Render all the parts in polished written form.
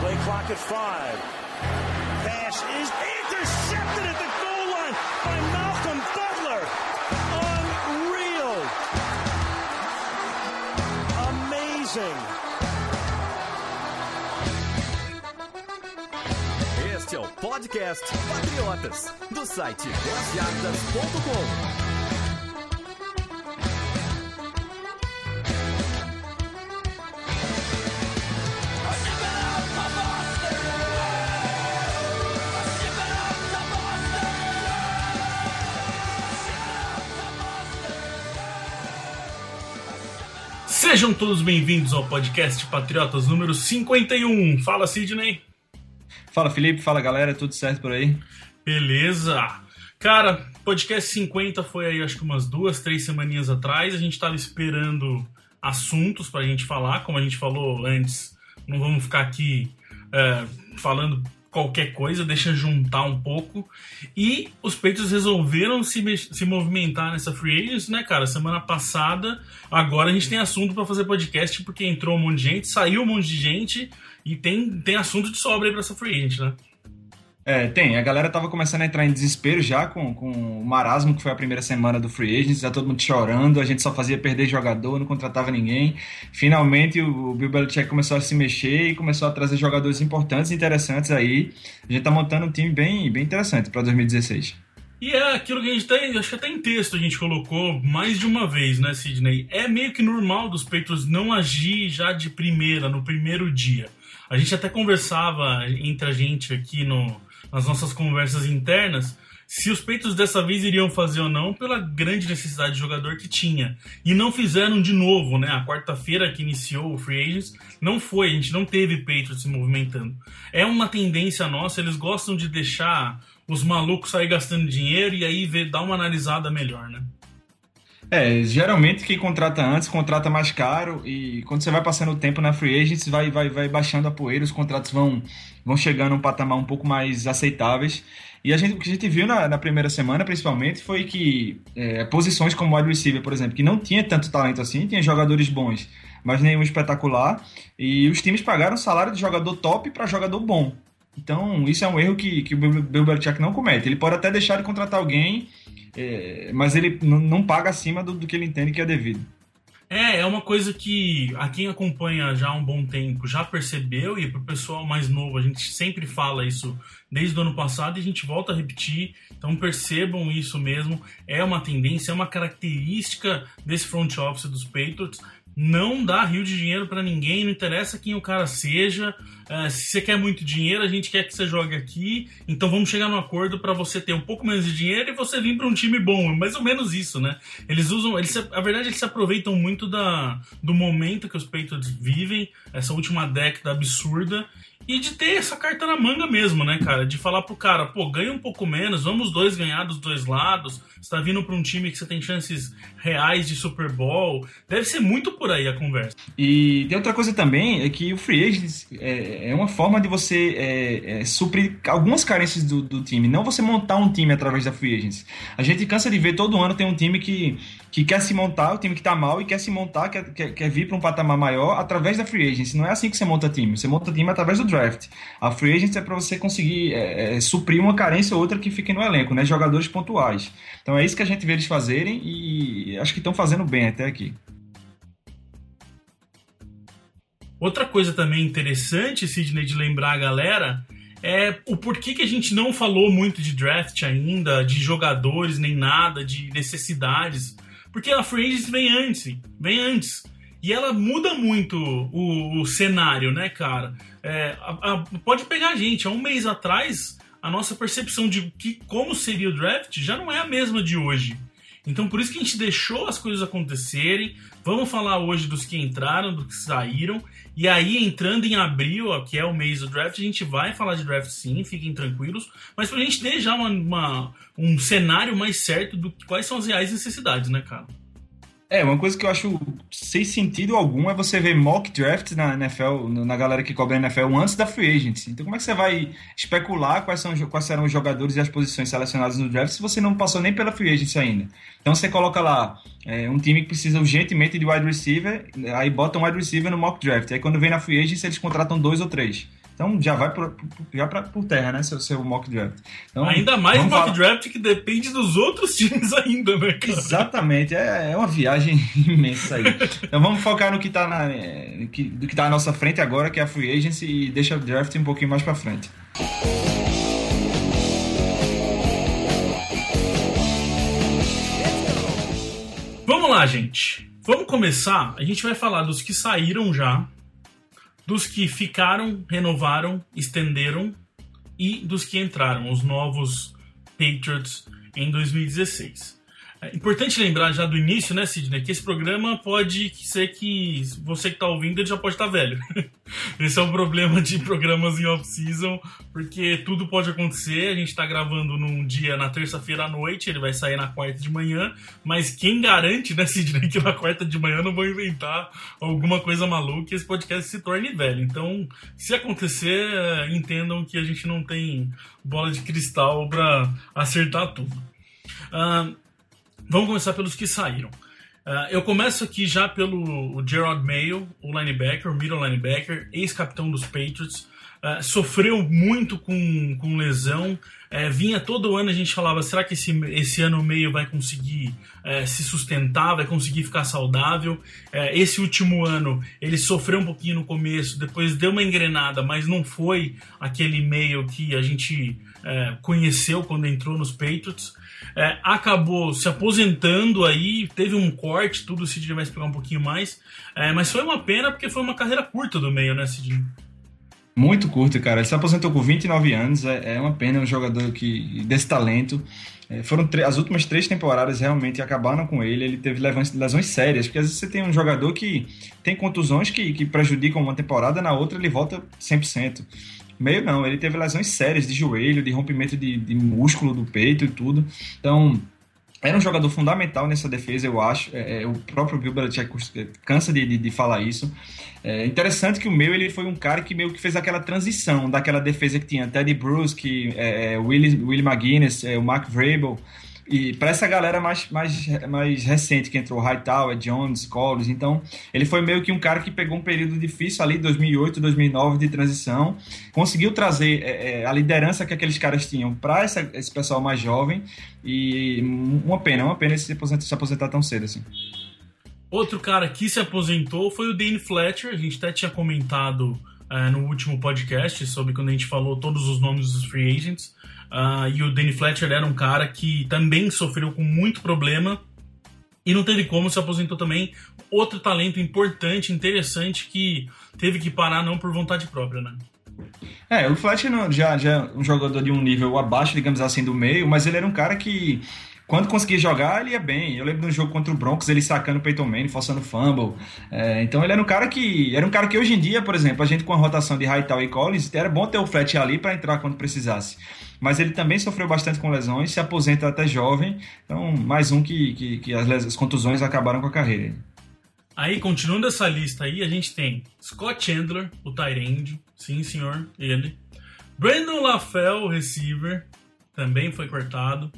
Play clock at 5. Pass is intercepted at the goal line by Malcolm Butler. Unreal. Amazing. Este é o podcast Patriotas, do site 10yardas.com. Sejam todos bem-vindos ao podcast Patriotas número 51. Fala, Sidney. Fala, Felipe. Fala, galera. Tudo certo por aí? Beleza. Cara, podcast 50 foi aí acho que umas 2-3 semaninhas atrás. A gente tava esperando assuntos pra gente falar. Como a gente falou antes, não vamos ficar aqui falando qualquer coisa, deixa juntar um pouco. E os Patriots resolveram se movimentar nessa free agency, né, cara? Semana passada, agora a gente tem assunto pra fazer podcast, porque entrou um monte de gente, saiu um monte de gente, e tem assunto de sobra aí pra essa free agency, né? Tem. A galera tava começando a entrar em desespero já com o marasmo que foi a primeira semana do Free Agents, já todo mundo chorando, a gente só fazia perder jogador, não contratava ninguém. Finalmente o Bill Belichick começou a se mexer e começou a trazer jogadores importantes e interessantes aí. A gente tá montando um time bem interessante para 2016. E é aquilo que a gente tem, acho que até em texto a gente colocou mais de uma vez, né, Sidney? É meio que normal dos Patriots não agir já de primeira, no primeiro dia. A gente até conversava entre a gente aqui nas nossas conversas internas se os Patriots dessa vez iriam fazer ou não pela grande necessidade de jogador que tinha. E não fizeram de novo, né? A quarta-feira que iniciou o Free Agents não foi, a gente não teve Patriots se movimentando. É uma tendência nossa, eles gostam de deixar os malucos sair gastando dinheiro e aí dar uma analisada melhor, né? Geralmente quem contrata antes, contrata mais caro, e quando você vai passando o tempo na Free Agents, vai baixando a poeira, os contratos vão chegando a um patamar um pouco mais aceitáveis. E o que a gente viu na primeira semana, principalmente, foi que posições como wide receiver, por exemplo, que não tinha tanto talento assim, tinha jogadores bons, mas nenhum espetacular, e os times pagaram salário de jogador top para jogador bom. Então, isso é um erro que o Bill Belichick não comete. Ele pode até deixar de contratar alguém, mas ele não paga acima do que ele entende que é devido. É uma coisa que a quem acompanha já há um bom tempo já percebeu, e pro pessoal mais novo a gente sempre fala isso desde o ano passado e a gente volta a repetir. Então percebam isso mesmo, é uma tendência, é uma característica desse front office dos Patriots. Não dá rio de dinheiro pra ninguém, não interessa quem o cara seja. Se você quer muito dinheiro, a gente quer que você jogue aqui, então vamos chegar num acordo pra você ter um pouco menos de dinheiro e você vir pra um time bom. Mais ou menos isso, né? Na verdade, eles se aproveitam muito do momento que os Patriots vivem, essa última década absurda, e de ter essa carta na manga mesmo, né, cara? De falar pro cara, ganha um pouco menos, vamos os dois ganhar dos dois lados, você tá vindo pra um time que você tem chances reais de Super Bowl. Deve ser muito por aí a conversa. E tem outra coisa também, é que o Free Agents é uma forma de você suprir algumas carências do time, não você montar um time através da Free Agents. A gente cansa de ver todo ano tem um time que quer se montar, o time que tá mal e quer se montar, quer vir para um patamar maior através da Free Agents. Não é assim que você monta time, você monta time através do draft. A Free Agents é para você conseguir suprir uma carência ou outra que fique no elenco, né? Jogadores pontuais. Então é isso que a gente vê eles fazerem e acho que estão fazendo bem até aqui. Outra coisa também interessante, Sidney, de lembrar a galera, é o porquê que a gente não falou muito de draft ainda, de jogadores, nem nada, de necessidades. Porque a Free Agency vem antes. E ela muda muito o cenário, né, cara? Pode pegar a gente, há um mês atrás, a nossa percepção de como seria o draft já não é a mesma de hoje. Então por isso que a gente deixou as coisas acontecerem. Vamos falar hoje dos que entraram, dos que saíram. E aí, entrando em abril, que é o mês do draft, a gente vai falar de draft sim, fiquem tranquilos. Mas pra gente ter já um cenário mais certo do quais são as reais necessidades, né, cara? Uma coisa que eu acho sem sentido algum é você ver mock drafts na NFL, na galera que cobre a NFL antes da free agency. Então como é que você vai especular quais serão os jogadores e as posições selecionadas no draft se você não passou nem pela free agency ainda? Então você coloca lá um time que precisa urgentemente de wide receiver, aí bota um wide receiver no mock draft. Aí quando vem na free agency eles contratam 2 ou 3. Então já vai por terra, né? Seu mock draft. Então, ainda mais mock draft que depende dos outros times ainda, né, cara? Exatamente, é uma viagem imensa aí. Então vamos focar no que tá do que tá à nossa frente agora, que é a free agency, e deixa o draft um pouquinho mais pra frente. Vamos lá, gente. Vamos começar. A gente vai falar dos que saíram já, dos que ficaram, renovaram, estenderam e dos que entraram, os novos Patriots em 2016. É importante lembrar já do início, né, Sidney, que esse programa pode ser que você que está ouvindo ele já pode estar velho. Esse é o problema de programas em off-season, porque tudo pode acontecer. A gente está gravando num dia na terça-feira à noite, ele vai sair na quarta de manhã, mas quem garante, né, Sidney, que na quarta de manhã não vão inventar alguma coisa maluca e esse podcast se torne velho. Então, se acontecer, entendam que a gente não tem bola de cristal para acertar tudo. Vamos começar pelos que saíram. Eu começo aqui já pelo Gerard Mayo, o linebacker, o middle linebacker, ex-capitão dos Patriots. Sofreu muito com lesão. Vinha todo ano, a gente falava, será que esse ano o Mayo vai conseguir se sustentar, vai conseguir ficar saudável? Esse último ano ele sofreu um pouquinho no começo, depois deu uma engrenada, mas não foi aquele Mayo que a gente conheceu quando entrou nos Patriots. Acabou se aposentando aí, teve um corte, tudo, o Sidney vai explicar um pouquinho mais, mas foi uma pena porque foi uma carreira curta do Mayo, né, Sidney? Muito curto, cara. Ele se aposentou com 29 anos, é uma pena, um jogador desse talento. Foram as últimas 3 temporadas realmente acabaram com ele. Ele teve lesões sérias, porque às vezes você tem um jogador que tem contusões que prejudicam uma temporada, na outra ele volta 100%. Meio não, ele teve lesões sérias de joelho, de rompimento de músculo do peito e tudo. Então, era um jogador fundamental nessa defesa, eu acho. O próprio Bill Belichick cansa de falar isso. Interessante que o ele foi um cara que meio que fez aquela transição daquela defesa que tinha Teddy Bruschi, Willie McGuinness, o Mark Vrabel, e para essa galera mais recente que entrou, Hightower, Jones, Collins. Então ele foi meio que um cara que pegou um período difícil ali, 2008, 2009, de transição, conseguiu trazer a liderança que aqueles caras tinham para esse pessoal mais jovem, e uma pena ele se aposentar tão cedo assim. Outro cara que se aposentou foi o Dane Fletcher. A gente até tinha comentado no último podcast sobre quando a gente falou todos os nomes dos free agents. E o Dane Fletcher era um cara que também sofreu com muito problema e não teve como, se aposentou também. Outro talento importante, interessante, que teve que parar não por vontade própria, né? O Fletcher já é um jogador de um nível abaixo, digamos assim, do meio, mas ele era um cara que, quando conseguia jogar, ele ia bem. Eu lembro de um jogo contra o Broncos, ele sacando o Peyton Manning, forçando fumble. Então ele era um cara que hoje em dia, por exemplo, a gente com a rotação de Hightower e Collins, era bom ter o Fletcher ali para entrar quando precisasse. Mas ele também sofreu bastante com lesões, se aposenta até jovem. Então, mais um que as contusões acabaram com a carreira. Aí, continuando essa lista aí, a gente tem Scott Chandler, o tight end. Sim, senhor, ele. Brandon LaFell, o receiver, também foi cortado.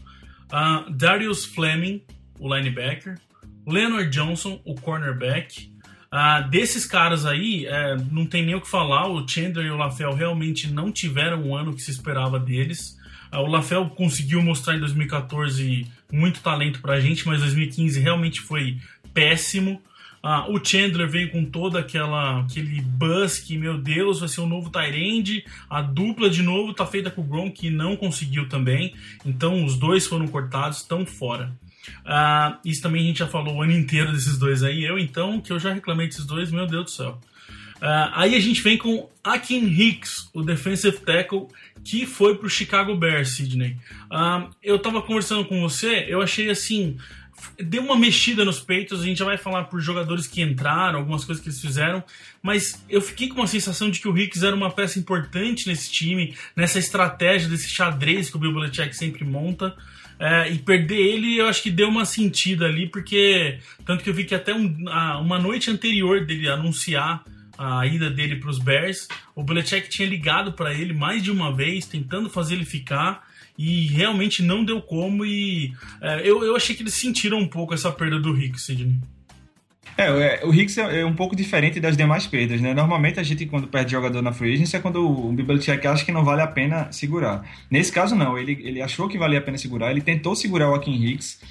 Darius Fleming, o linebacker. Leonard Johnson, o cornerback. Desses caras aí, não tem nem o que falar. O Chandler e o LaFell realmente não tiveram o ano que se esperava deles. O LaFell conseguiu mostrar em 2014 muito talento pra gente, mas 2015 realmente foi péssimo. O Chandler veio com todo aquele buzz que, meu Deus, vai ser um novo tight end. A dupla de novo tá feita com o Gronk, que não conseguiu também. Então os dois foram cortados, estão fora. Isso também a gente já falou o ano inteiro desses dois aí. Que eu já reclamei desses dois, meu Deus do céu. Aí a gente vem com Akiem Hicks, o defensive tackle, que foi pro Chicago Bears, Sidney. Eu tava conversando com você, eu achei assim, deu uma mexida nos peitos. A gente já vai falar por jogadores que entraram, algumas coisas que eles fizeram, mas eu fiquei com uma sensação de que o Hicks era uma peça importante nesse time, nessa estratégia desse xadrez que o Bill Belichick sempre monta. E perder ele, eu acho que deu uma sentida ali, porque tanto que eu vi que até uma noite anterior dele anunciar a ida dele para os Bears, o Belichick tinha ligado para ele mais de uma vez, tentando fazer ele ficar, e realmente não deu como. E eu achei que eles sentiram um pouco essa perda do Hicks, Sidney. O Hicks é um pouco diferente das demais perdas, né? Normalmente a gente, quando perde jogador na free agency, é quando o Belichick acha que não vale a pena segurar. Nesse caso, não. Ele achou que valia a pena segurar, ele tentou segurar o Akiem Hicks,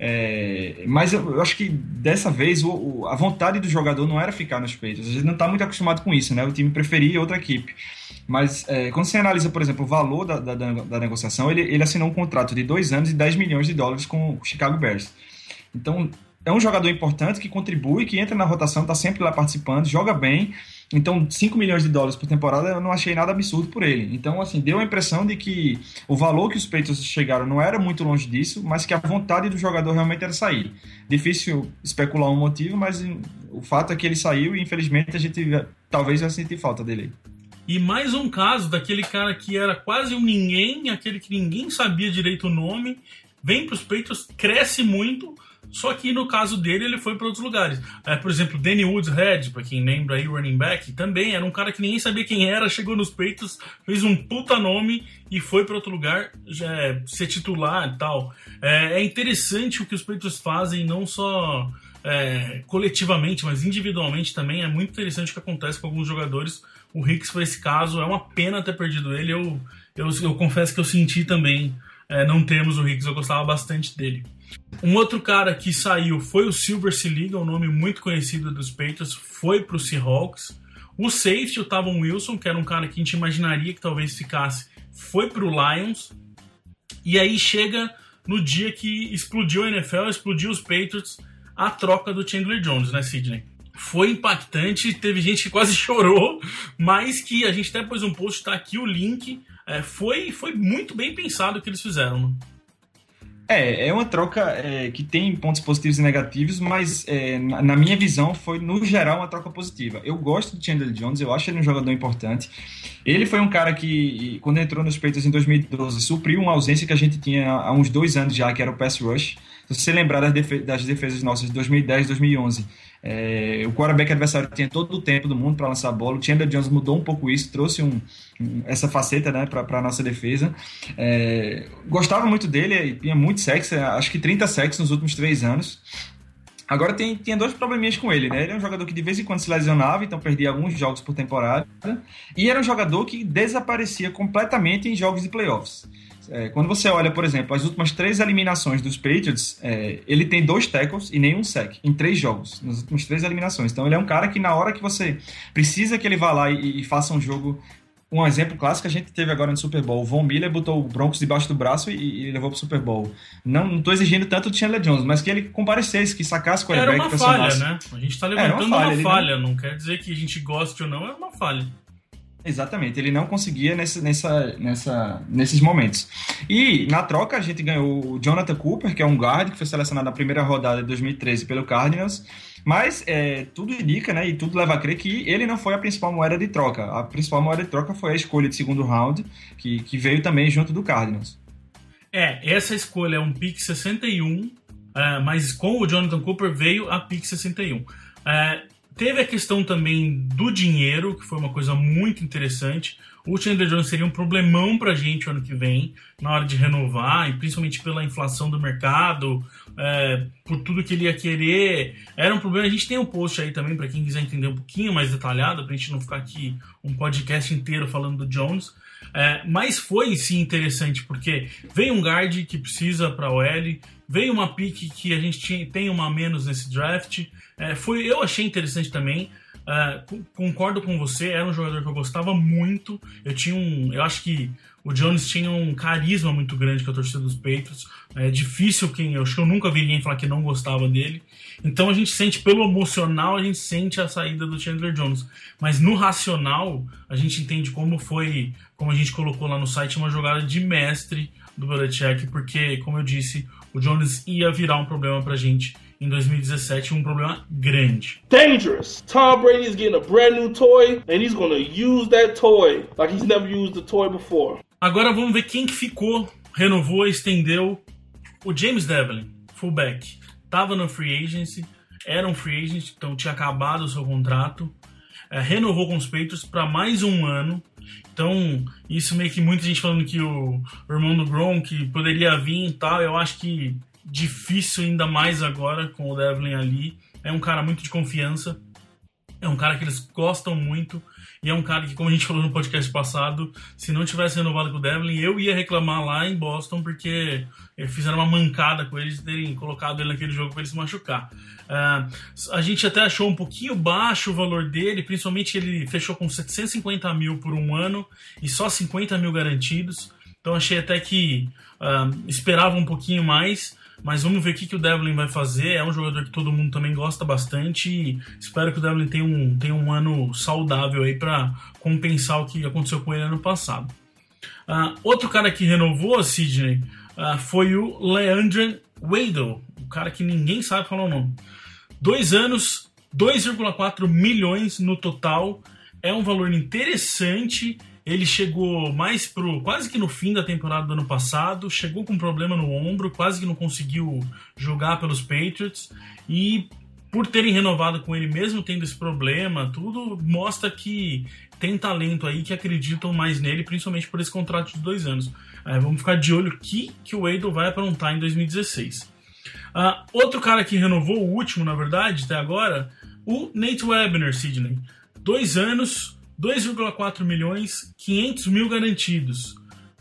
mas eu acho que dessa vez a vontade do jogador não era ficar nos Patriots. A gente não está muito acostumado com isso, né? O time preferia outra equipe. Mas quando você analisa, por exemplo, o valor da negociação, ele assinou um contrato de 2 anos e $10 milhões com o Chicago Bears. Então, é um jogador importante que contribui, que entra na rotação, está sempre lá participando, joga bem. Então, $5 milhões por temporada, eu não achei nada absurdo por ele. Então, assim, deu a impressão de que o valor que os Patriots chegaram não era muito longe disso, mas que a vontade do jogador realmente era sair. Difícil especular um motivo, mas o fato é que ele saiu e, infelizmente, a gente talvez vai sentir falta dele. E mais um caso daquele cara que era quase um ninguém, aquele que ninguém sabia direito o nome, vem para os Patriots, cresce muito. Só que no caso dele, ele foi para outros lugares. Por exemplo, Danny Woodhead, para quem lembra aí, running back, também era um cara que ninguém sabia quem era, chegou nos Patriots, fez um puta nome e foi para outro lugar ser titular e tal. É interessante o que os Patriots fazem, não só coletivamente, mas individualmente também. É muito interessante o que acontece com alguns jogadores. O Hicks foi esse caso, é uma pena ter perdido ele. Eu confesso que eu senti também não termos o Hicks, eu gostava bastante dele. Um outro cara que saiu foi o Silver Siliga, um nome muito conhecido dos Patriots, foi para o Seahawks. O safety, o Tavon Wilson, que era um cara que a gente imaginaria que talvez ficasse, foi para o Lions. E aí chega no dia que explodiu a NFL, explodiu os Patriots, a troca do Chandler Jones, né, Sidney? Foi impactante, teve gente que quase chorou, mas que a gente até pôs um post, tá aqui o link. Foi muito bem pensado o que eles fizeram, né? É uma troca que tem pontos positivos e negativos, mas na minha visão foi, no geral, uma troca positiva. Eu gosto do Chandler Jones, eu acho ele um jogador importante. Ele foi um cara que, quando entrou nos Patriots em 2012, supriu uma ausência que a gente tinha há uns 2 anos já, que era o pass rush. Se você lembrar das defesas nossas de 2010 e 2011, o quarterback adversário tinha todo o tempo do mundo para lançar a bola. O Chandler Jones mudou um pouco isso, trouxe essa faceta, né, para a nossa defesa. Gostava muito dele, tinha muito sacks, acho que 30 sacks nos últimos 3 anos. Agora tinha 2 probleminhas com ele, né? Ele é um jogador que de vez em quando se lesionava, então perdia alguns jogos por temporada, e era um jogador que desaparecia completamente em jogos de playoffs. Quando você olha, por exemplo, as últimas 3 eliminações dos Patriots, ele tem 2 tackles e nenhum sack em 3 jogos, nas últimas 3 eliminações. Então ele é um cara que, na hora que você precisa que ele vá lá e faça um jogo. Um exemplo clássico a gente teve agora no Super Bowl. O Von Miller botou o Broncos debaixo do braço e levou pro Super Bowl. Não estou exigindo tanto do Chandler Jones, mas que ele comparecesse, que sacasse o quarterback. Era uma falha, né? A gente está levantando uma falha. Não quer dizer que a gente goste ou não, é uma falha. Exatamente, ele não conseguia nesses momentos. E na troca a gente ganhou o Jonathan Cooper, que é um guard que foi selecionado na primeira rodada de 2013 pelo Cardinals, mas tudo indica, né, e tudo leva a crer que ele não foi a principal moeda de troca. A principal moeda de troca foi a escolha de 2º round, que veio também junto do Cardinals. Essa escolha é um pick 61, mas com o Jonathan Cooper veio a pick 61. Teve a questão também do dinheiro, que foi uma coisa muito interessante. O Chandler Jones seria um problemão pra gente o ano que vem, na hora de renovar, e principalmente pela inflação do mercado, por tudo que ele ia querer. Era um problema. A gente tem um post aí também, para quem quiser entender um pouquinho mais detalhado, pra gente não ficar aqui um podcast inteiro falando do Jones. Mas foi sim interessante, porque veio um guard que precisa pra OL, veio uma pick que a gente tem uma a menos nesse draft. Eu achei interessante também. Concordo com você, era um jogador que eu gostava muito. Eu acho que o Jones tinha um carisma muito grande com a torcida dos Patriots. É difícil eu acho que eu nunca vi ninguém falar que não gostava dele. Então a gente sente, pelo emocional, a gente sente a saída do Chandler Jones. Mas no racional, a gente entende como foi, como a gente colocou lá no site, uma jogada de mestre do Belichick, porque, como eu disse, o Jones ia virar um problema pra gente em 2017, um problema grande. Dangerous. Tom Brady is getting a brand new toy and he's gonna use that toy like he's never used the toy before. Agora vamos ver quem que ficou, renovou, estendeu. O James Develin, fullback, tava no free agency, era um free agent, então tinha acabado o seu contrato, renovou com os Patriots para mais um ano. Então, isso meio que muita gente falando que o irmão do Gronk poderia vir e tal. Eu acho que difícil, ainda mais agora com o Devlin ali. é um cara muito de confiança, é um cara que eles gostam muito, e é um cara que, como a gente falou no podcast passado, se não tivesse renovado com o Devlin, eu ia reclamar lá em Boston, porque fizeram uma mancada com eles de terem colocado ele naquele jogo para ele se machucar. A gente até achou um pouquinho baixo o valor dele, principalmente ele fechou com 750 mil por um ano e só 50 mil garantidos, então achei até que esperava um pouquinho mais. Mas vamos ver o que o Devlin vai fazer. É um jogador que todo mundo também gosta bastante e espero que o Devlin tenha um ano saudável aí para compensar o que aconteceu com ele ano passado. Outro cara que renovou, Sidney, foi o Leandro Weidl, o cara que ninguém sabe falar o nome. 2 anos, 2,4 milhões no total. É um valor interessante. Ele chegou mais quase que no fim da temporada do ano passado, chegou com um problema no ombro, quase que não conseguiu jogar pelos Patriots, e por terem renovado com ele mesmo tendo esse problema, tudo mostra que tem talento aí, que acreditam mais nele, principalmente por esse contrato de 2 anos. Vamos ficar de olho que o Weidl vai aprontar em 2016. Outro cara que renovou, o último na verdade, até agora, o Nate Webner, Sidney. 2 anos, 2,4 milhões, 500 mil garantidos.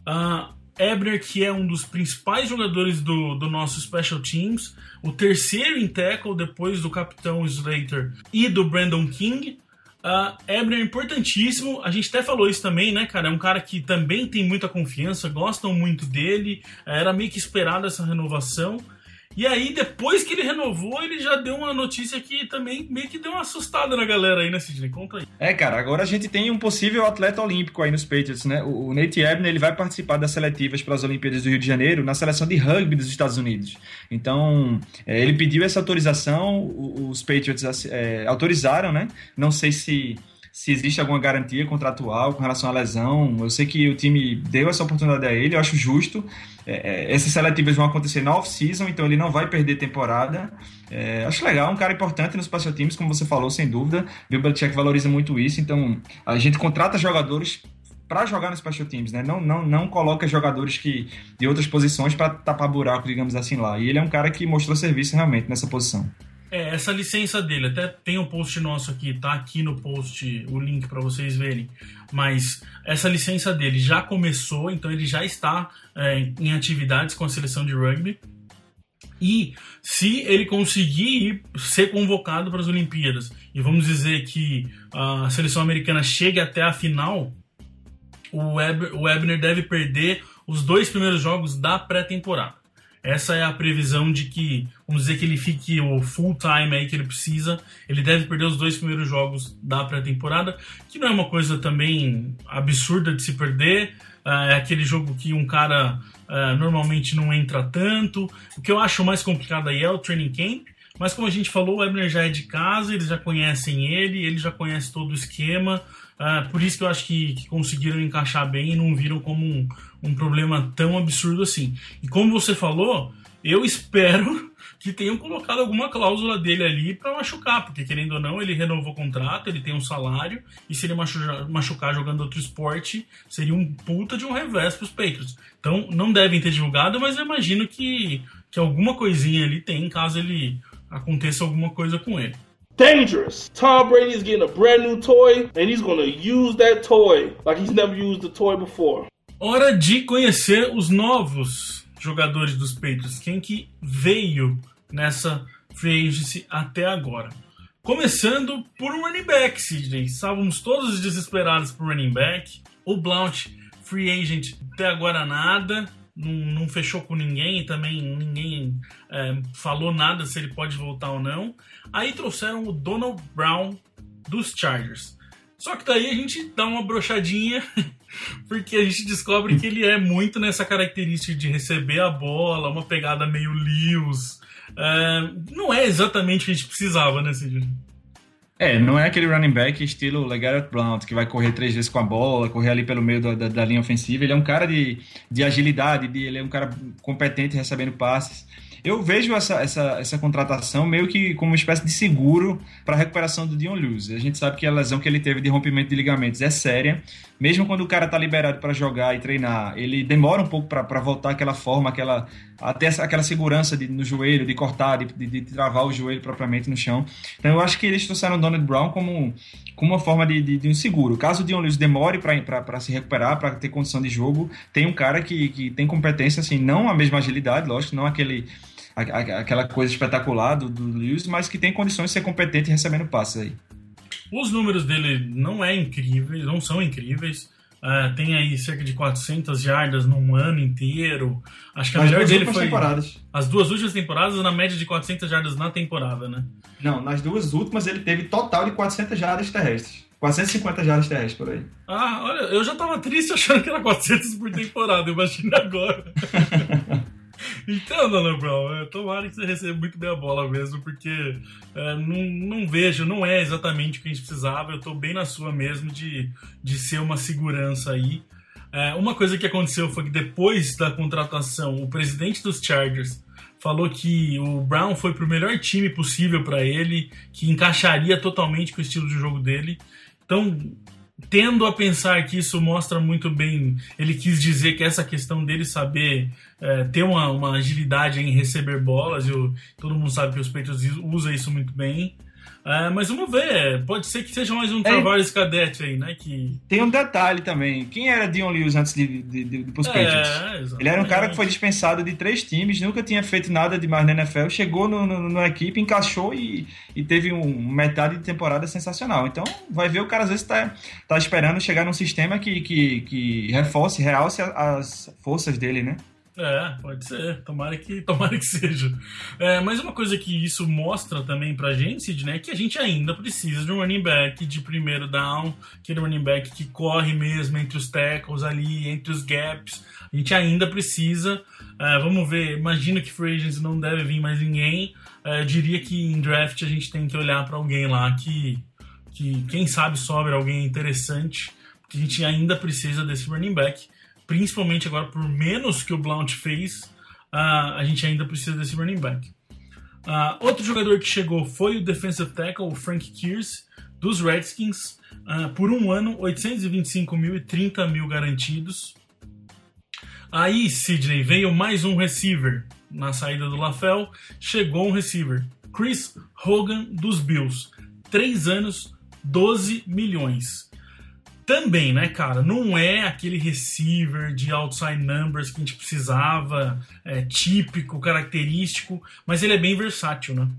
Ebner, que é um dos principais jogadores do nosso Special Teams, o terceiro em tackle depois do capitão Slater e do Brandon King. Ebner é importantíssimo, a gente até falou isso também, né, cara? É um cara que também tem muita confiança, gostam muito dele, era meio que esperada essa renovação. E aí, depois que ele renovou, ele já deu uma notícia que também meio que deu uma assustada na galera aí, né, Sidney? Conta aí. Cara, agora a gente tem um possível atleta olímpico aí nos Patriots, né? O Nate Ebner, ele vai participar das seletivas para as Olimpíadas do Rio de Janeiro na seleção de rugby dos Estados Unidos. Então, ele pediu essa autorização, os Patriots autorizaram, né? Não sei se existe alguma garantia contratual com relação à lesão. Eu sei que o time deu essa oportunidade a ele, eu acho justo. Essas seletivas vão acontecer na off-season, então ele não vai perder temporada. Acho legal, um cara importante nos special teams, como você falou, sem dúvida. Bill Belichick valoriza muito isso, então a gente contrata jogadores para jogar nos special teams, né? Não coloca jogadores de outras posições para tapar buraco, digamos assim, lá. E ele é um cara que mostrou serviço realmente nessa posição. Essa licença dele, até tem um post nosso aqui, tá aqui no post o link para vocês verem, mas essa licença dele já começou, então ele já está em atividades com a seleção de rugby, e se ele conseguir ser convocado para as Olimpíadas, e vamos dizer que a seleção americana chegue até a final, o Ebner deve perder os 2 primeiros jogos da pré-temporada. Essa é a previsão de que, vamos dizer que ele fique o full time aí que ele precisa, ele deve perder os 2 primeiros jogos da pré-temporada, que não é uma coisa também absurda de se perder, é aquele jogo que um cara normalmente não entra tanto. O que eu acho mais complicado aí é o training camp, mas como a gente falou, o Ebner já é de casa, eles já conhecem ele já conhece todo o esquema, por isso que eu acho que conseguiram encaixar bem e não viram como um problema tão absurdo assim. E como você falou, eu espero que tenham colocado alguma cláusula dele ali para machucar, porque querendo ou não, ele renovou o contrato, ele tem um salário, e se ele machucar jogando outro esporte, seria um puta de um revés para os Patriots. Então não devem ter divulgado, mas eu imagino que alguma coisinha ali tem, caso ele aconteça alguma coisa com ele. Dangerous. Tom Brady's getting a brand new toy, and he's gonna use that toy like he's never used the toy before. Hora de conhecer os novos jogadores dos Patriots, quem que veio nessa free agency até agora. Começando por um running back, Sidney. Estávamos todos desesperados por running back. O Blount, free agent, até agora nada. Não fechou com ninguém, também ninguém falou nada se ele pode voltar ou não. Aí trouxeram o Donald Brown dos Chargers. Só que daí a gente dá uma brochadinha, porque a gente descobre que ele é muito nessa característica de receber a bola, uma pegada meio Lewis. Não é exatamente o que a gente precisava, né, Sidney? Não é aquele running back estilo LeGarrette Blount, que vai correr 3 vezes com a bola, correr ali pelo meio da linha ofensiva. Ele é um cara de agilidade, ele é um cara competente recebendo passes. Eu vejo essa contratação meio que como uma espécie de seguro para a recuperação do Dion Lewis. A gente sabe que a lesão que ele teve de rompimento de ligamentos é séria. Mesmo quando o cara está liberado para jogar e treinar, ele demora um pouco para voltar àquela forma, até aquela segurança no joelho, de cortar, de travar o joelho propriamente no chão. Então eu acho que eles trouxeram o Donald Brown como uma forma de um seguro. Caso o Dion Lewis demore para se recuperar, para ter condição de jogo, tem um cara que tem competência, assim, não a mesma agilidade, lógico, não aquela coisa espetacular do Lewis, mas que tem condições de ser competente recebendo passes aí. Os números dele não são incríveis. Tem aí cerca de 400 jardas num ano inteiro. Acho que a melhor dele foi as 2 últimas temporadas, na média de 400 jardas na temporada, né? Não, nas 2 últimas ele teve total de 400 jardas terrestres. 450 jardas terrestres por aí. Olha, eu já tava triste achando que era 400 por temporada, imagina agora. Então, Donald Brown, tomara que você receba muito bem a bola mesmo, porque não vejo, não é exatamente o que a gente precisava. Eu tô bem na sua mesmo de ser uma segurança aí. Uma coisa que aconteceu foi que depois da contratação, o presidente dos Chargers falou que o Brown foi pro melhor time possível para ele, que encaixaria totalmente com o estilo de jogo dele. Então, tendo a pensar que isso mostra muito bem, ele quis dizer que essa questão dele saber ter uma agilidade em receber bolas, todo mundo sabe que os Patriots usam isso muito bem. Mas vamos ver, pode ser que seja mais um Travares Cadete aí, né? Tem um detalhe também, quem era Dion Lewis antes de ir pros Patriots? Ele era um cara que foi dispensado de 3 times, nunca tinha feito nada demais na NFL, chegou na equipe, encaixou e teve metade de temporada sensacional. Então vai ver, o cara às vezes tá esperando chegar num sistema que realce as forças dele, né? Pode ser. Tomara que seja. Mas uma coisa que isso mostra também pra gente, Sidney, é que a gente ainda precisa de um running back de primeiro down, aquele running back que corre mesmo entre os tackles ali, entre os gaps. A gente ainda precisa. Vamos ver, imagino que free agents não deve vir mais ninguém. Eu diria que em draft a gente tem que olhar pra alguém lá que quem sabe sobra alguém interessante, porque a gente ainda precisa desse running back. Principalmente agora, por menos que o Blount fez, a gente ainda precisa desse running back. Outro jogador que chegou foi o defensive tackle, o Frank Kears, dos Redskins. Por um ano, 825 mil e 30 mil garantidos. Aí, Sidney, veio mais um receiver. Na saída do LaFell, chegou um receiver. Chris Hogan, dos Bills. 3 anos, 12 milhões. Também, né, cara, não é aquele receiver de outside numbers que a gente precisava, típico, característico, mas ele é bem versátil, né?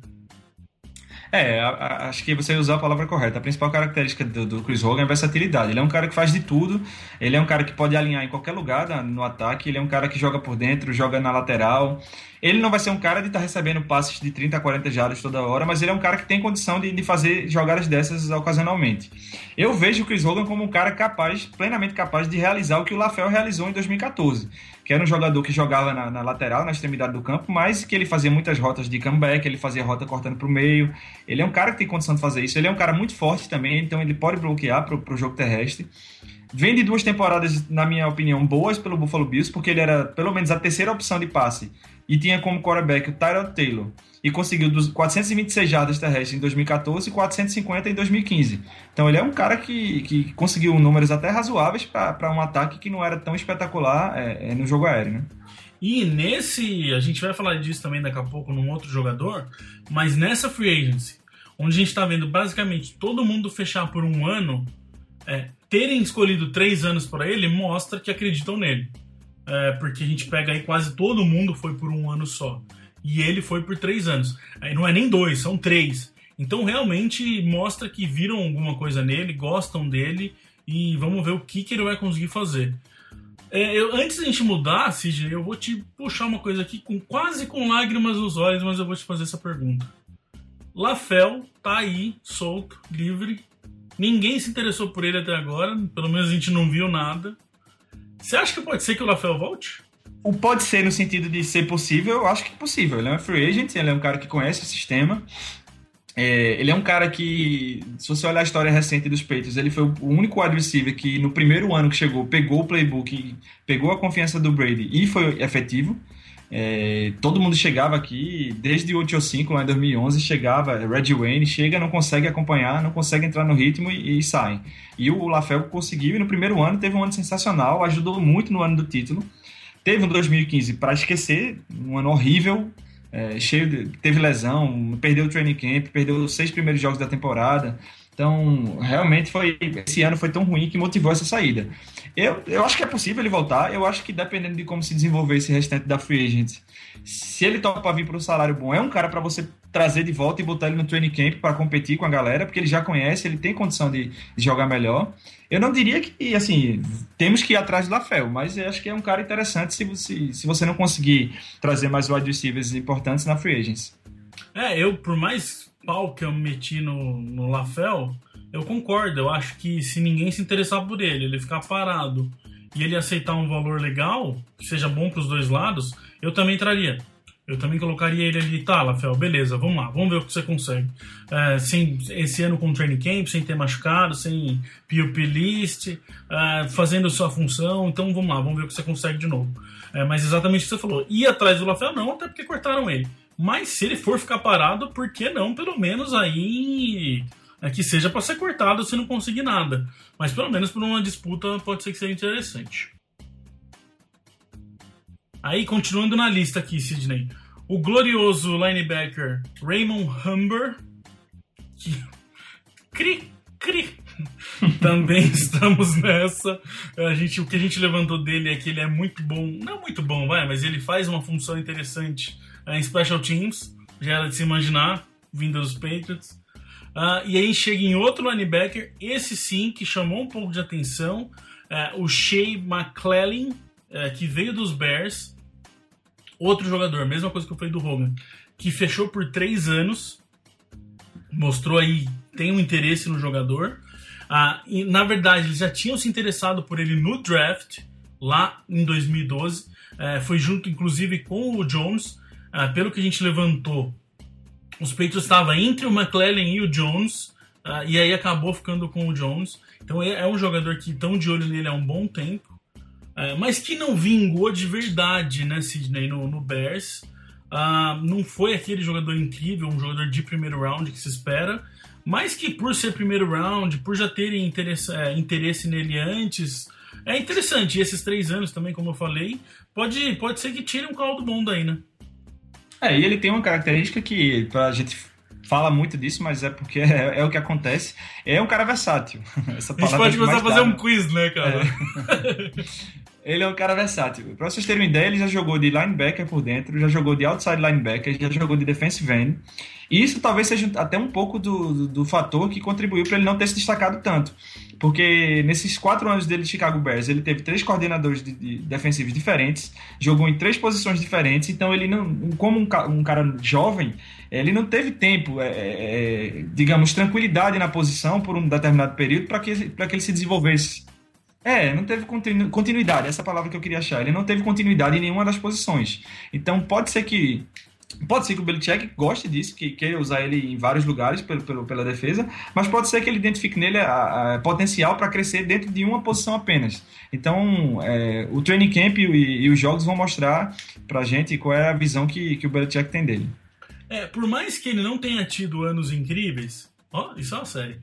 Acho que você usou a palavra correta. A principal característica do Chris Hogan é a versatilidade. Ele é um cara que faz de tudo, ele é um cara que pode alinhar em qualquer lugar no ataque, ele é um cara que joga por dentro, joga na lateral. Ele não vai ser um cara de estar recebendo passes de 30 a 40 jardas toda hora, mas ele é um cara que tem condição de fazer jogadas dessas ocasionalmente. Eu vejo o Chris Hogan como um cara plenamente capaz de realizar o que o LaFell realizou em 2014, que era um jogador que jogava na lateral, na extremidade do campo, mas que ele fazia muitas rotas de comeback, ele fazia rota cortando para o meio. Ele é um cara que tem condição de fazer isso, ele é um cara muito forte também, então ele pode bloquear para o jogo terrestre. Vem de 2 temporadas, na minha opinião, boas pelo Buffalo Bills, porque ele era pelo menos a terceira opção de passe e tinha como quarterback o Tyrod Taylor e conseguiu 426 jardas terrestres em 2014 e 450 em 2015. Então ele é um cara que conseguiu números até razoáveis para um ataque que não era tão espetacular no jogo aéreo, né? E a gente vai falar disso também daqui a pouco num outro jogador, mas nessa free agency, onde a gente está vendo basicamente todo mundo fechar por um ano, terem escolhido 3 anos para ele mostra que acreditam nele. Porque a gente pega aí, quase todo mundo foi por um ano só. E ele foi por 3 anos. Aí não é nem 2, são 3. Então realmente mostra que viram alguma coisa nele, gostam dele e vamos ver o que ele vai conseguir fazer. Antes da gente mudar, Sidney, eu vou te puxar uma coisa aqui quase com lágrimas nos olhos, mas eu vou te fazer essa pergunta. LaFell tá aí, solto, livre. Ninguém se interessou por ele até agora, pelo menos a gente não viu nada. Você acha que pode ser que o LaFell volte? Pode ser no sentido de ser possível, eu acho que é possível. Ele é um free agent, ele é um cara que conhece o sistema. Ele é um cara que, se você olhar a história recente dos Patriots, ele foi o único wide receiver que no primeiro ano que chegou, pegou o playbook, pegou a confiança do Brady e foi efetivo. Todo mundo chegava aqui, desde o 8-5 lá em 2011, chegava, Reggie Wayne chega, não consegue acompanhar, não consegue entrar no ritmo e sai. E o LaFell conseguiu, e no primeiro ano teve um ano sensacional, ajudou muito no ano do título. Teve um 2015 para esquecer, um ano horrível, teve lesão, perdeu o training camp, perdeu os 6 primeiros jogos da temporada. Então, realmente esse ano foi tão ruim que motivou essa saída. Eu acho que é possível ele voltar. Eu acho que dependendo de como se desenvolver esse restante da free agent, se ele topa vir para um salário bom, é um cara para você trazer de volta e botar ele no training camp para competir com a galera, porque ele já conhece, ele tem condição de jogar melhor. Eu não diria que, assim, temos que ir atrás do LaFell, mas eu acho que é um cara interessante se você não conseguir trazer mais wide receivers importantes na free agents. Eu, por mais pau que eu meti no LaFell, eu concordo. Eu acho que se ninguém se interessar por ele ficar parado e ele aceitar um valor legal, que seja bom para os dois lados, eu também traria. Eu também colocaria ele ali, tá, LaFell, beleza, vamos lá, vamos ver o que você consegue. Esse ano com training camp, sem ter machucado, sem PUP list, fazendo sua função, então vamos lá, vamos ver o que você consegue de novo. Mas exatamente o que você falou, ir atrás do LaFell não, até porque cortaram ele. Mas se ele for ficar parado, por que não, pelo menos aí, que seja para ser cortado se não conseguir nada. Mas pelo menos por uma disputa pode ser que seja interessante. Aí, continuando na lista aqui, Sidney, o glorioso linebacker Raymond Humber, que também estamos nessa. O que a gente levantou dele é que ele é muito bom, não muito bom, mas ele faz uma função interessante em special teams, já era de se imaginar, vindo dos Patriots. E aí chega em outro linebacker, esse sim, que chamou um pouco de atenção, o Shea McClellan, que veio dos Bears, outro jogador, mesma coisa que eu falei do Hogan, que fechou por 3 anos, mostrou aí, tem um interesse no jogador, e na verdade eles já tinham se interessado por ele no draft, lá em 2012, foi junto inclusive com o Jones, pelo que a gente levantou, os Patriots estavam entre o McClellan e o Jones, e aí acabou ficando com o Jones, então é um jogador que estão de olho nele há um bom tempo, mas que não vingou de verdade, né, Sidney, no Bears. Não foi aquele jogador incrível, um jogador de primeiro round que se espera, mas que por ser primeiro round, por já terem interesse nele antes, é interessante. E esses 3 anos também, como eu falei, pode ser que tire um caldo bom daí, né? E ele tem uma característica que a gente fala muito disso, mas é porque é o que acontece. É um cara versátil. Essa a gente pode começar a fazer um quiz, né, cara? Ele é um cara versátil. Pra vocês terem uma ideia, ele já jogou de linebacker por dentro, já jogou de outside linebacker, já jogou de defensive end. E isso talvez seja até um pouco do fator que contribuiu para ele não ter se destacado tanto. Porque nesses 4 anos dele de Chicago Bears, ele teve 3 coordenadores de defensivos diferentes, jogou em 3 posições diferentes, então ele não, como um cara jovem, ele não teve tempo, digamos, tranquilidade na posição por um determinado período para que ele se desenvolvesse. Não teve continuidade, essa palavra que eu queria achar. Ele não teve continuidade em nenhuma das posições. Então pode ser que o Belichick goste disso, que queira usar ele em vários lugares pela defesa, mas pode ser que ele identifique nele potencial para crescer dentro de uma posição apenas. Então o training camp e os jogos vão mostrar pra gente qual é a visão que o Belichick tem dele. Por mais que ele não tenha tido anos incríveis, isso é uma série.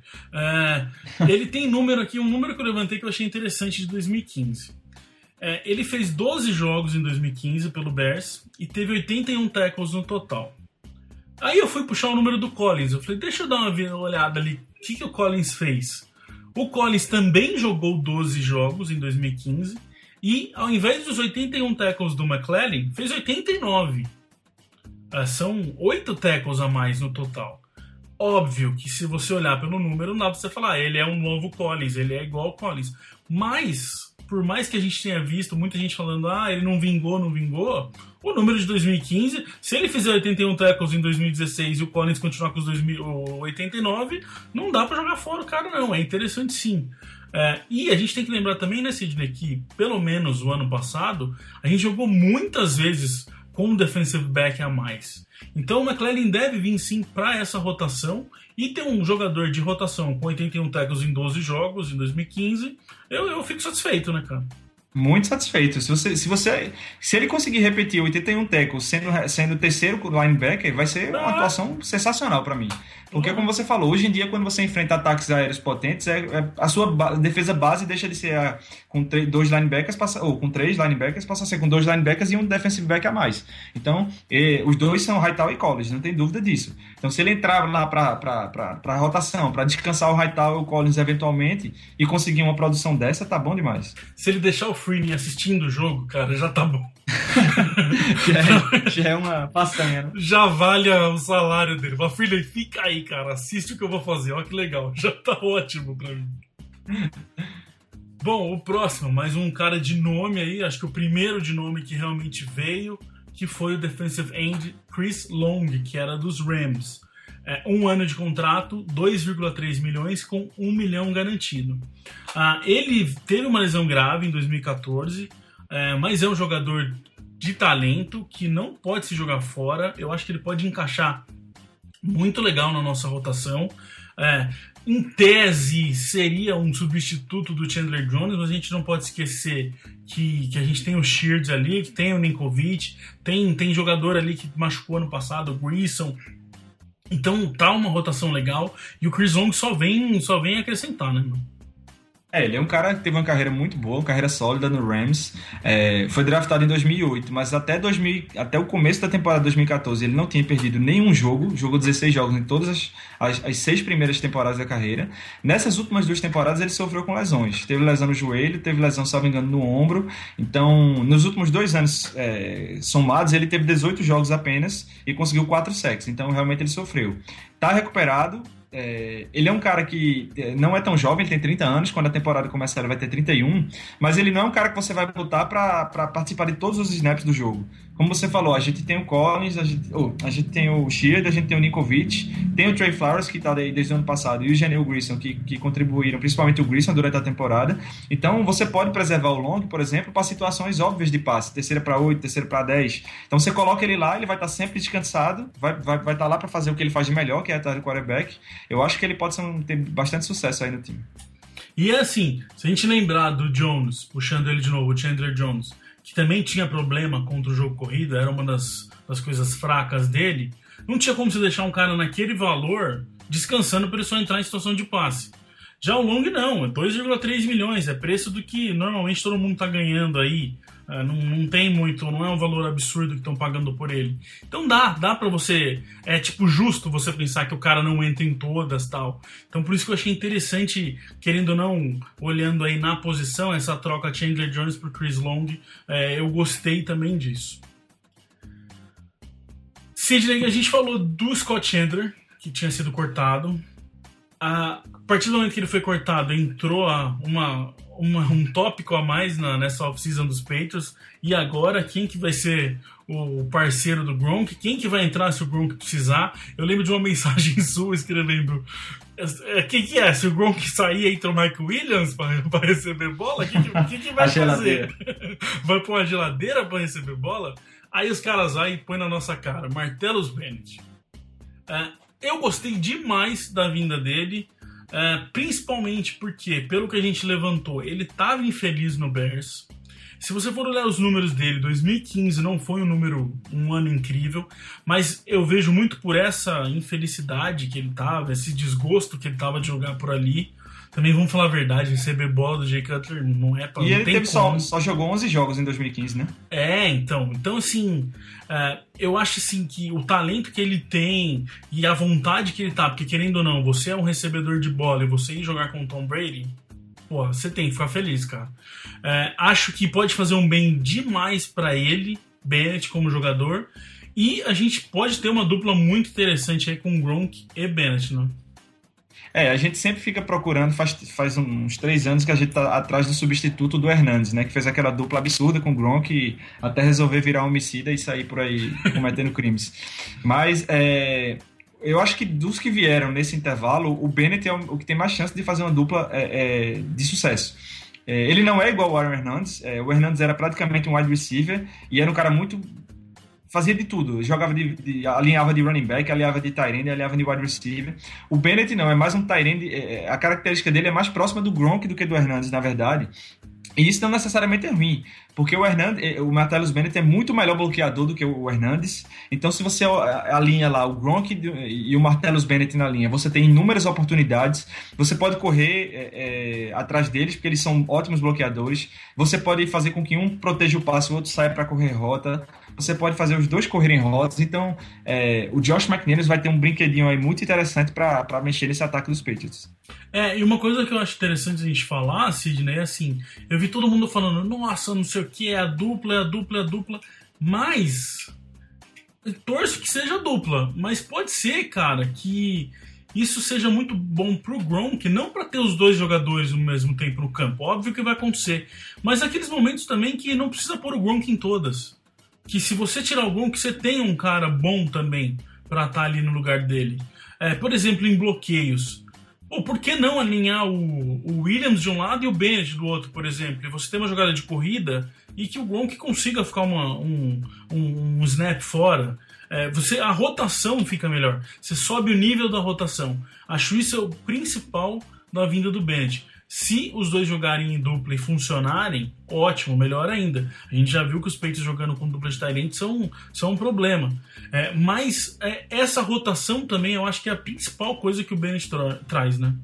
Ele tem número aqui, um número que eu levantei que eu achei interessante de 2015. Ele fez 12 jogos em 2015 pelo Bears e teve 81 tackles no total. Aí eu fui puxar o número do Collins. Eu falei, deixa eu dar uma olhada ali. O que o Collins fez? O Collins também jogou 12 jogos em 2015 e ao invés dos 81 tackles do McClellan, fez 89. São 8 tackles a mais no total. Óbvio que se você olhar pelo número, não dá pra você falar, ele é um novo Collins, ele é igual ao Collins. Mas, por mais que a gente tenha visto muita gente falando, ele não vingou, o número de 2015, se ele fizer 81 tackles em 2016 e o Collins continuar com os 89, não dá pra jogar fora o cara não, é interessante sim. E a gente tem que lembrar também, né, Sidney, que pelo menos o ano passado, a gente jogou muitas vezes com um defensive back a mais. Então o McClellan deve vir sim para essa rotação e ter um jogador de rotação com 81 tackles em 12 jogos em 2015, eu fico satisfeito, né, cara? Muito satisfeito. Se ele conseguir repetir 81 tackles sendo o terceiro linebacker, vai ser uma atuação sensacional para mim. Porque, como você falou, hoje em dia, quando você enfrenta ataques aéreos potentes, a sua defesa base deixa de ser com 2 linebackers, ou com 3 linebackers, passa a ser com 2 linebackers e um defensive back a mais. Então, os dois são Hightower e Collins, não tem dúvida disso. Então, se ele entrar lá para rotação, para descansar o Hightower e o Collins eventualmente e conseguir uma produção dessa, tá bom demais. Se ele deixar o Freeney assistindo o jogo, cara, já tá bom. já é uma façanha, né? Já vale o salário dele. Mas, Freeney, fica aí, cara. Assiste o que eu vou fazer. Olha que legal. Já tá ótimo pra mim. Bom, o próximo, mais um cara de nome aí. Acho que o primeiro de nome que realmente veio, que foi o defensive end Chris Long, que era dos Rams. 1 ano de contrato, 2,3 milhões com 1 milhão garantido. Ele teve uma lesão grave em 2014, mas é um jogador de talento que não pode se jogar fora. Eu acho que ele pode encaixar muito legal na nossa rotação. Em tese, seria um substituto do Chandler Jones, mas a gente não pode esquecer que a gente tem o Sheards ali, que tem o Ninkovich, tem jogador ali que machucou ano passado, o Grissom. Então tá uma rotação legal e o Chris Long só vem acrescentar, né, mano? Ele é um cara que teve uma carreira muito boa, uma carreira sólida no Rams. Foi draftado em 2008, mas até o começo da temporada de 2014 ele não tinha perdido nenhum jogo. Jogou 16 jogos em todas as 6 primeiras temporadas da carreira. Nessas últimas 2 temporadas ele sofreu com lesões. Teve lesão no joelho, teve lesão, se não me engano, no ombro. Então, nos últimos 2 anos somados, ele teve 18 jogos apenas e conseguiu 4 sacks. Então, realmente ele sofreu. Tá recuperado. Ele é um cara que não é tão jovem, ele tem 30 anos, quando a temporada começar ele vai ter 31, mas ele não é um cara que você vai botar para participar de todos os snaps do jogo. Como você falou, a gente tem o Collins, a gente tem o Sheard, a gente tem o Ninkovich, tem o Trey Flowers, que está aí desde o ano passado, e o Janelle Grissom, que contribuíram, principalmente o Grissom, durante a temporada. Então você pode preservar o Long, por exemplo, para situações óbvias de passe, terceira para 8, terceira para 10. Então você coloca ele lá, ele vai estar sempre descansado, vai estar lá para fazer o que ele faz de melhor, que é atrás do quarterback. Eu acho que ele pode ter bastante sucesso aí no time. E assim, se a gente lembrar do Jones, puxando ele de novo, o Chandler Jones, que também tinha problema contra o jogo corrido, era uma das coisas fracas dele, não tinha como você deixar um cara naquele valor descansando para ele só entrar em situação de passe. Já o Long não, é 2,3 milhões, é preço do que normalmente todo mundo está ganhando aí, não tem muito, não é um valor absurdo que estão pagando por ele. Então dá para você, justo você pensar que o cara não entra em todas tal. Então por isso que eu achei interessante, querendo ou não, olhando aí na posição, essa troca Chandler Jones por Chris Long, eu gostei também disso. Sidney, a gente falou do Scott Chandler, que tinha sido cortado. A partir do momento que ele foi cortado, entrou um tópico a mais nessa off-season dos Patriots. E agora, quem que vai ser o parceiro do Gronk? Quem que vai entrar se o Gronk precisar? Eu lembro de uma mensagem sua escrevendo: quem que é? Se o Gronk sair, entra o Mike Williams para receber bola? O que vai fazer? Vai pôr uma geladeira para receber bola? Aí os caras vai e põem na nossa cara: Martellus Bennett. Eu gostei demais da vinda dele, principalmente porque, pelo que a gente levantou, ele estava infeliz no Bears. Se você for olhar os números dele, 2015 não foi um ano incrível, mas eu vejo muito por essa infelicidade que ele estava, esse desgosto que ele estava de jogar por ali. Também vamos falar a verdade, receber bola do Jay Cutler não é pra... E ele só jogou 11 jogos em 2015, né? Então assim, eu acho assim que o talento que ele tem e a vontade que ele tá, porque querendo ou não, você é um recebedor de bola e você ir jogar com o Tom Brady, você tem que ficar feliz, cara. Acho que pode fazer um bem demais pra ele, Bennett como jogador, e a gente pode ter uma dupla muito interessante aí com Gronk e Bennett, né? A gente sempre fica procurando, faz uns 3 anos que a gente tá atrás do substituto do Hernandes, né? Que fez aquela dupla absurda com o Gronk até resolver virar homicida e sair por aí cometendo crimes. Mas eu acho que dos que vieram nesse intervalo, o Bennett é o que tem mais chance de fazer uma dupla de sucesso. Ele não é igual ao Aaron Hernandes. O Hernandes era praticamente um wide receiver e era um cara muito... Fazia de tudo, jogava alinhava de running back, alinhava de tight end, alinhava de wide receiver. O Bennett não, é mais um tight end, a característica dele é mais próxima do Gronk do que do Hernandes, na verdade. E isso não necessariamente é ruim, porque o Martellus Bennett é muito melhor bloqueador do que o Hernandez. Então, se você alinha lá o Gronk e o Martellus Bennett na linha, você tem inúmeras oportunidades. Você pode correr atrás deles, porque eles são ótimos bloqueadores. Você pode fazer com que um proteja o passe e o outro saia para correr rota. Você pode fazer os dois correrem rotas. Então, o Josh McDaniels vai ter um brinquedinho aí muito interessante para mexer nesse ataque dos Patriots. E uma coisa que eu acho interessante a gente falar, Sidney, é assim, eu vi todo mundo falando, nossa, não sei o que, é a dupla, mas eu torço que seja dupla, mas pode ser, cara, que isso seja muito bom pro Gronk, não para ter os dois jogadores ao mesmo tempo no campo, óbvio que vai acontecer, mas aqueles momentos também que não precisa pôr o Gronk em todas, que se você tirar o Gronk, você tem um cara bom também para estar ali no lugar dele. Por exemplo, em bloqueios, por que não alinhar o Williams de um lado e o Bennett do outro, por exemplo? E você tem uma jogada de corrida e que o Gronk consiga ficar um snap fora. A rotação fica melhor. Você sobe o nível da rotação. Acho isso o principal da vinda do Bennett. Se os dois jogarem em dupla e funcionarem, ótimo, melhor ainda. A gente já viu que os Patriots jogando com dupla de tight end são um problema. Mas essa rotação também eu acho que é a principal coisa que o Bennett traz, né?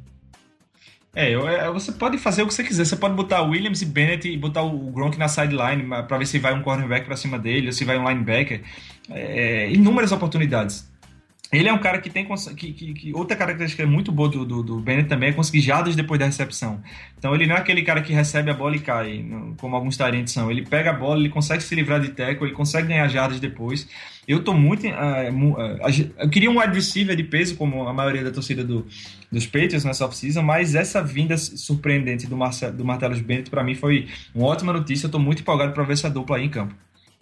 Você pode fazer o que você quiser. Você pode botar o Williams e Bennett e botar o Gronk na sideline para ver se vai um cornerback para cima dele ou se vai um linebacker. Inúmeras oportunidades. Ele é um cara que tem... outra característica muito boa do Bennett também é conseguir jardas depois da recepção. Então ele não é aquele cara que recebe a bola e cai, como alguns tarentes são. Ele pega a bola, ele consegue se livrar de tackle, ele consegue ganhar jardas depois. Eu tô muito... eu queria um wide receiver de peso, como a maioria da torcida dos Patriots nessa off-season, mas essa vinda surpreendente do Martellus Bennett para mim foi uma ótima notícia. Eu tô muito empolgado para ver essa dupla aí em campo.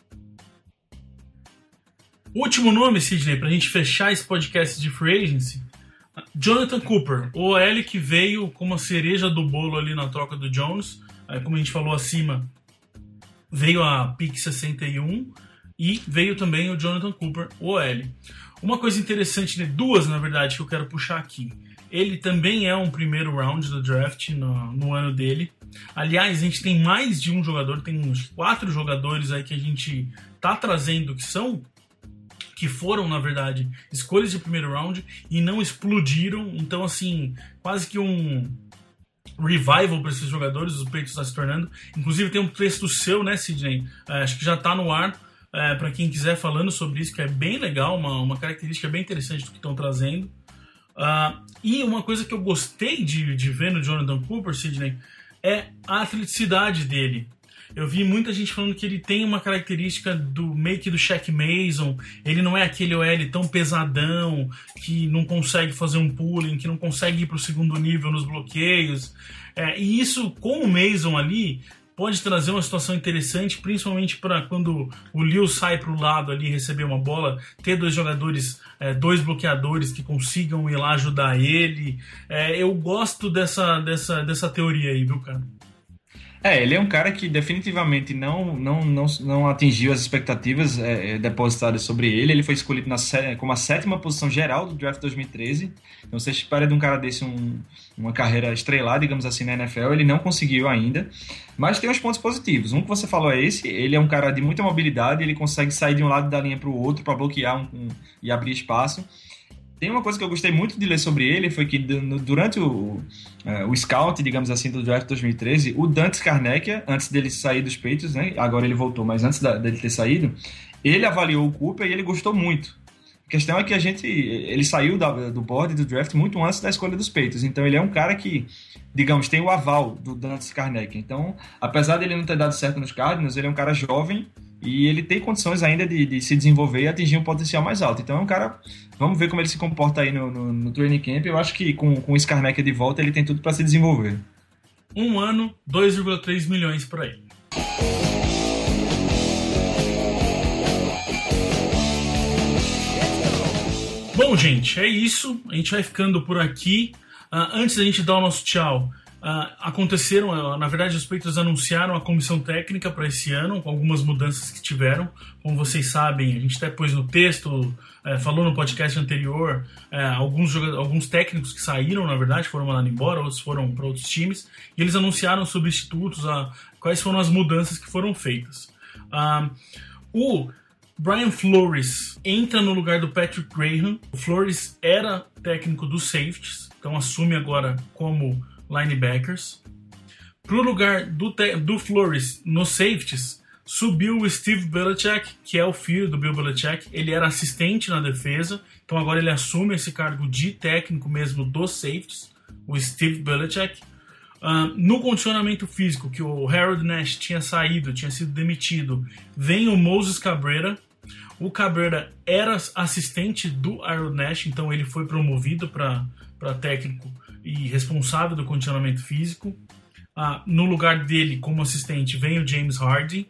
Último nome, Sidney, pra gente fechar esse podcast de Free Agency. Jonathan Cooper, o OL que veio como a cereja do bolo ali na troca do Jones. Como a gente falou acima, veio a pick 61 e veio também o Jonathan Cooper, o OL. Uma coisa interessante, né, duas na verdade, que eu quero puxar aqui. Ele também é um primeiro round do draft no ano dele. Aliás, a gente tem mais de um jogador, tem uns 4 jogadores aí que a gente tá trazendo que foram, na verdade, escolhas de primeiro round e não explodiram. Então, assim, quase que um revival para esses jogadores, os Patriots está se tornando. Inclusive, tem um texto seu, né, Sidney? Acho que já está no ar, para quem quiser falando sobre isso, que é bem legal, uma característica bem interessante do que estão trazendo. E uma coisa que eu gostei de ver no Jonathan Cooper, Sidney, é a atleticidade dele. Eu vi muita gente falando que ele tem uma característica meio que do Shaq Mason. Ele não é aquele OL tão pesadão, que não consegue fazer um pulling, que não consegue ir para o segundo nível nos bloqueios. E isso, com o Mason ali, pode trazer uma situação interessante, principalmente para quando o Liu sai para o lado ali e receber uma bola, ter dois jogadores, dois bloqueadores que consigam ir lá ajudar ele. Eu gosto dessa teoria aí, viu, cara? Ele é um cara que definitivamente não atingiu as expectativas depositadas sobre ele. Ele foi escolhido como a 7ª posição geral do draft 2013. Então você espera de um cara desse uma carreira estrelada, digamos assim, na NFL. Ele não conseguiu ainda, mas tem uns pontos positivos. Um que você falou é esse: ele é um cara de muita mobilidade, ele consegue sair de um lado da linha para o outro para bloquear e abrir espaço. Tem uma coisa que eu gostei muito de ler sobre ele, foi que durante o scout, digamos assim, do draft 2013, o Dante Scarnecchia, antes dele sair dos Patriots, né, agora ele voltou, mas antes dele ter saído, ele avaliou o Cooper e ele gostou muito. A questão é que ele saiu do board do draft muito antes da escolha dos Patriots, então ele é um cara que, digamos, tem o aval do Dante Scarnecchia. Então, apesar dele não ter dado certo nos Cardinals, ele é um cara jovem, e ele tem condições ainda de se desenvolver e atingir um potencial mais alto. Então é um cara... Vamos ver como ele se comporta aí no training camp. Eu acho que com o Scarnecchia de volta ele tem tudo para se desenvolver. 1 ano, 2,3 milhões por aí. Bom, gente, é isso. A gente vai ficando por aqui. Antes da gente dar o nosso tchau, Aconteceram, na verdade, os Patriots anunciaram a comissão técnica para esse ano, com algumas mudanças que tiveram. Como vocês sabem, a gente até pôs no texto, falou no podcast anterior, alguns técnicos que saíram, na verdade, foram mandados embora, outros foram para outros times, e eles anunciaram substitutos, quais foram as mudanças que foram feitas. O Brian Flores entra no lugar do Patrick Graham. O Flores era técnico dos safeties, então assume agora como linebackers. Para o lugar do Flores nos safeties, subiu o Steve Belichick, que é o filho do Bill Belichick. Ele era assistente na defesa, então agora ele assume esse cargo de técnico mesmo dos safeties, o Steve Belichick. No condicionamento físico, que o Harold Nash tinha sido demitido, vem o Moses Cabrera. O Cabrera era assistente do Harold Nash, então ele foi promovido para técnico e responsável do condicionamento físico. No lugar dele, como assistente, vem o James Hardy.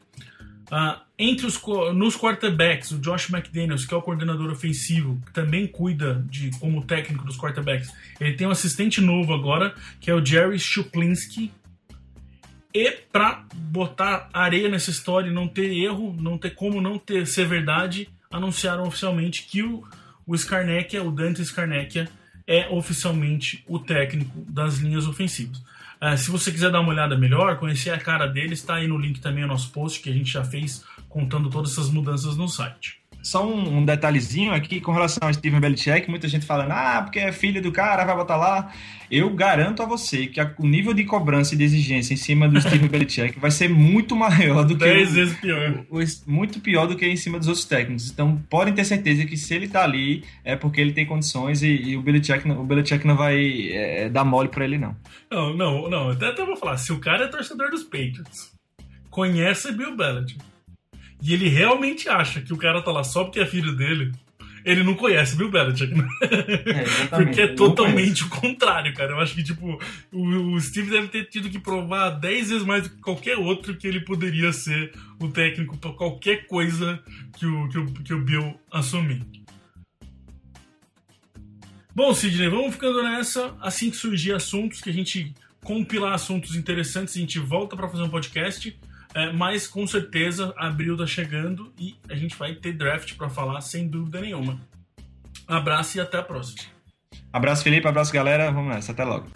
Nos quarterbacks, o Josh McDaniels, que é o coordenador ofensivo, que também cuida como técnico dos quarterbacks, ele tem um assistente novo agora, que é o Jerry Shuplinski. E para botar areia nessa história e não ter erro, não ter como ser verdade, anunciaram oficialmente que o Scarnecchia, o Dante Scarnecchia, é oficialmente o técnico das linhas ofensivas. Se você quiser dar uma olhada melhor, conhecer a cara dele, está aí no link também no nosso post, que a gente já fez contando todas essas mudanças no site. Só um detalhezinho aqui com relação a Steven Belichick, muita gente falando, porque é filho do cara, vai botar lá. Eu garanto a você que o nível de cobrança e de exigência em cima do Steven Belichick vai ser muito maior do que 10 vezes pior. Muito pior do que em cima dos outros técnicos. Então podem ter certeza que se ele tá ali é porque ele tem condições e o Belichick não vai dar mole pra ele, não. Não. Até vou falar, se o cara é torcedor dos Patriots, conhece Bill Belichick, e ele realmente acha que o cara tá lá só porque é filho dele, ele não conhece Bill Belichick, né? Porque é totalmente o contrário, cara. Eu acho que, o Steve deve ter tido que provar 10 vezes mais do que qualquer outro que ele poderia ser o técnico pra qualquer coisa que o Bill assumir. Bom, Sidney, vamos ficando nessa. Assim que surgir assuntos, que a gente compilar assuntos interessantes, a gente volta pra fazer um podcast. Mas com certeza abril tá chegando e a gente vai ter draft para falar sem dúvida nenhuma. Abraço e até a próxima. Abraço, Felipe, abraço, galera. Vamos nessa, até logo.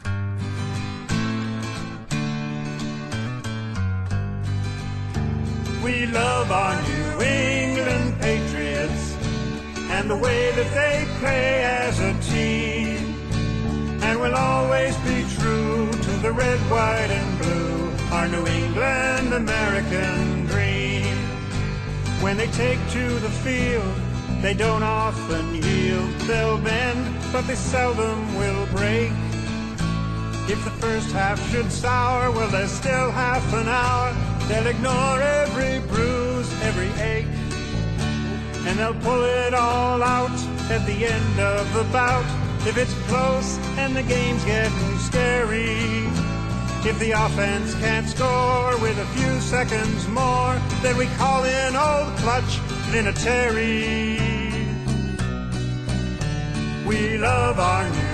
We love our New England Patriots and the way that they play as a team, and we'll always be true to the red, white and blue, our New England American dream. When they take to the field, they don't often yield. They'll bend, but they seldom will break. If the first half should sour, well, there's still half an hour. They'll ignore every bruise, every ache, and they'll pull it all out at the end of the bout. If it's close and the game's getting scary, if the offense can't score with a few seconds more, then we call in old clutch Vinatieri. We love our New